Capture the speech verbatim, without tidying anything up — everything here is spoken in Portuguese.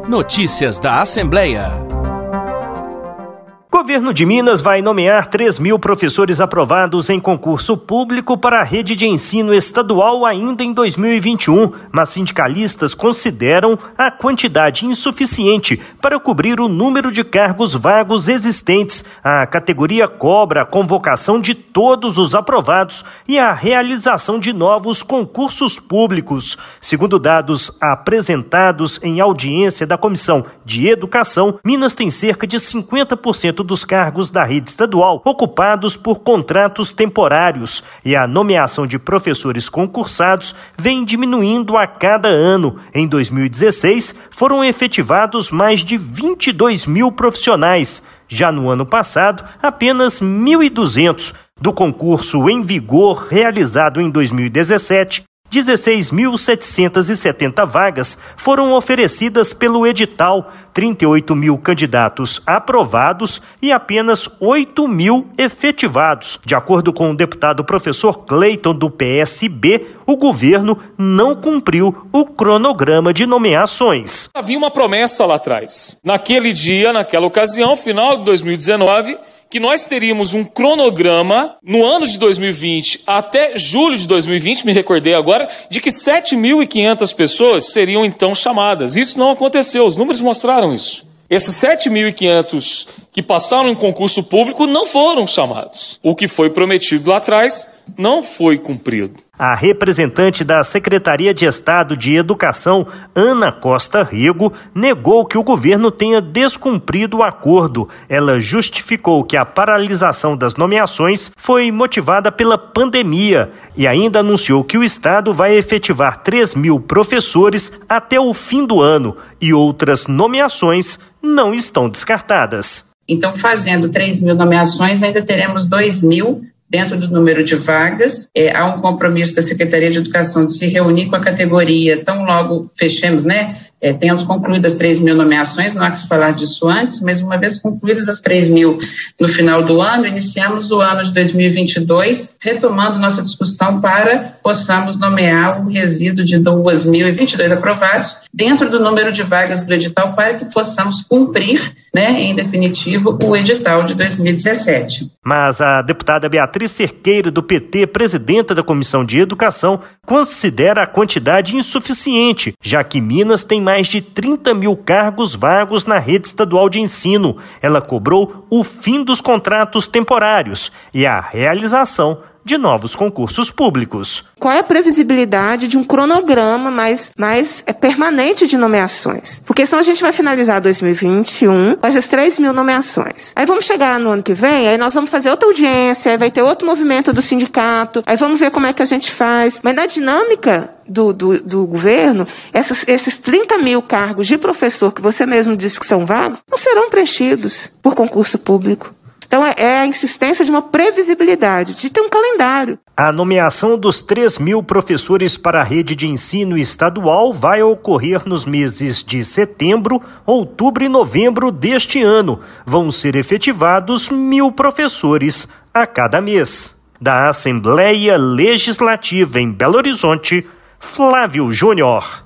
Notícias da Assembleia. Governo de Minas vai nomear três mil professores aprovados em concurso público para a rede de ensino estadual ainda em dois mil e vinte e um, mas sindicalistas consideram a quantidade insuficiente para cobrir o número de cargos vagos existentes. A categoria cobra a convocação de todos os aprovados e a realização de novos concursos públicos. Segundo dados apresentados em audiência da Comissão de Educação, Minas tem cerca de cinquenta por cento dos cargos da rede estadual ocupados por contratos temporários e a nomeação de professores concursados vem diminuindo a cada ano. Em dois mil e dezesseis, foram efetivados mais de vinte e dois mil profissionais. Já no ano passado, apenas mil e duzentos. Do concurso em vigor realizado em dois mil e dezessete, dezesseis mil setecentas e setenta vagas foram oferecidas pelo edital, trinta e oito mil candidatos aprovados e apenas oito mil efetivados. De acordo com o deputado professor Cleiton, do P S B, o governo não cumpriu o cronograma de nomeações. Havia uma promessa lá atrás. Naquele dia, naquela ocasião, final de dois mil e dezenove, que nós teríamos um cronograma no ano de dois mil e vinte até julho de dois mil e vinte, me recordei agora, de que sete mil e quinhentas pessoas seriam então chamadas. Isso não aconteceu, os números mostraram isso. Esses sete mil e quinhentos que passaram em concurso público não foram chamados. O que foi prometido lá atrás não foi cumprido. A representante da Secretaria de Estado de Educação, Ana Costa Rego, negou que o governo tenha descumprido o acordo. Ela justificou que a paralisação das nomeações foi motivada pela pandemia e ainda anunciou que o Estado vai efetivar três mil professores até o fim do ano e outras nomeações não estão descartadas. Então, fazendo três mil nomeações, ainda teremos dois mil dentro do número de vagas. É, há um compromisso da Secretaria de Educação de se reunir com a categoria, tão logo fechemos, né? É, tenhamos concluído as três mil nomeações, não há que se falar disso antes, mas uma vez concluídas as três mil no final do ano, iniciamos o ano de dois mil e vinte e dois, retomando nossa discussão para possamos nomear o resíduo de dois mil e vinte e dois aprovados dentro do número de vagas do edital para que possamos cumprir, né, em definitivo, o edital de dois mil e dezessete. Mas a deputada Beatriz Cerqueira, do P T, presidenta da Comissão de Educação, considera a quantidade insuficiente, já que Minas tem mais de trinta mil cargos vagos na rede estadual de ensino. Ela cobrou o fim dos contratos temporários e a realização de novos concursos públicos. Qual é a previsibilidade de um cronograma mais, mais é, permanente de nomeações? Porque senão a gente vai finalizar dois mil e vinte e um com essas três mil nomeações. Aí vamos chegar no ano que vem, aí nós vamos fazer outra audiência, aí vai ter outro movimento do sindicato, aí vamos ver como é que a gente faz. Mas na dinâmica do, do, do governo, essas, esses trinta mil cargos de professor que você mesmo disse que são vagos, não serão preenchidos por concurso público. Então, é a insistência de uma previsibilidade, de ter um calendário. A nomeação dos três mil professores para a rede de ensino estadual vai ocorrer nos meses de setembro, outubro e novembro deste ano. Vão ser efetivados mil professores a cada mês. Da Assembleia Legislativa em Belo Horizonte, Flávio Júnior.